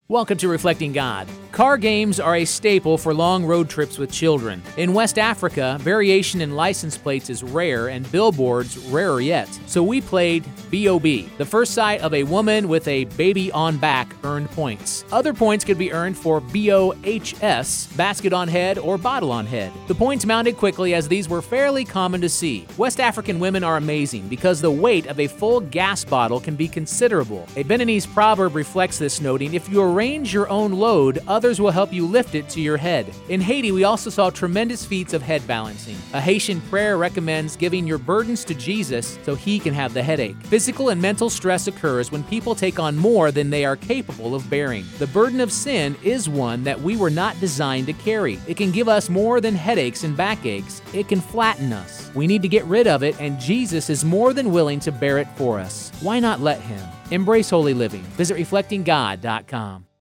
Welcome to Reflecting God. Car games are a staple for long road trips with children. In West Africa, variation in license plates is rare and billboards rarer yet. So we played B.O.B. The first sight of a woman with a baby on back earned points. Other points could be earned for B.O.H.S., basket on head or bottle on head. The points mounted quickly as these were fairly common to see. West African women are amazing because the weight of a full gas bottle can be considerable. A Beninese proverb reflects this, noting, "If you arrange your own load, others will help you lift it to your head." In Haiti, we also saw tremendous feats of head balancing. A Haitian prayer recommends giving your burdens to Jesus so he can have the headache. Physical and mental stress occurs when people take on more than they are capable of bearing. The burden of sin is one that we were not designed to carry. It can give us more than headaches and backaches. It can flatten us. We need to get rid of it, and Jesus is more than willing to bear it for us. Why not let him? Embrace holy living. Visit reflectinggod.com.